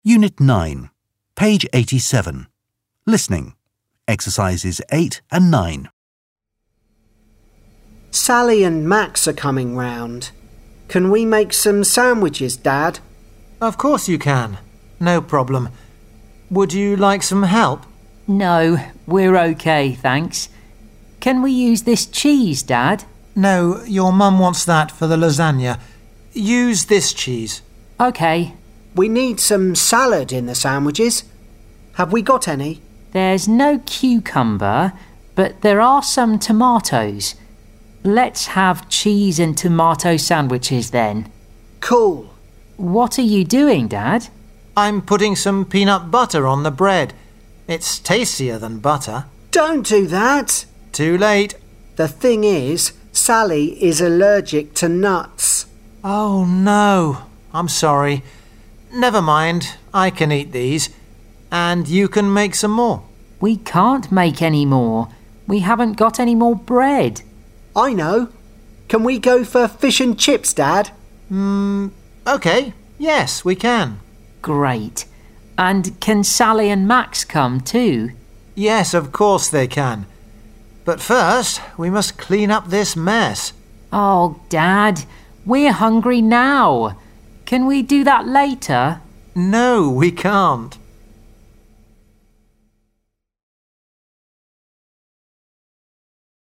Unit 9, page 87. Listening. Exercises 8 and 9. Sally and Max are coming round. Can we make some sandwiches, Dad? Of course you can. No problem. Would you like some help? No, we're okay, thanks. Can we use this cheese, Dad? No, your mum wants that for the lasagna. Use this cheese. OK. We need some salad in the sandwiches. Have we got any? There's no cucumber, but there are some tomatoes. Let's have cheese and tomato sandwiches then. Cool. What are you doing, Dad? I'm putting some peanut butter on the bread. It's tastier than butter. Don't do that. Too late. The thing is, Sally is allergic to nuts. Oh no, I'm sorry. Never mind, I can eat these. And you can make some more. We can't make any more. We haven't got any more bread. I know. Can we go for fish and chips, Dad? OK, yes, we can. Great. And can Sally and Max come too? Yes, of course they can. But first, we must clean up this mess. Oh, Dad, we're hungry now. Can we do that later? No, we can't.